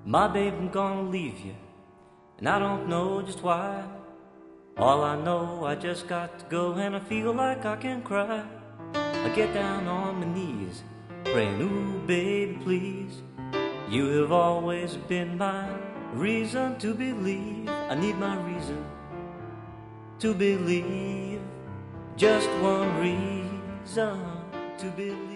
My babe, I'm gonna leave you, and I don't know just why. All I know, I just got to go, and I feel like I can cry. I get down on my knees, praying, ooh, baby, please. You have always been my reason to believe. I need my reason to believe. Just one reason to believe.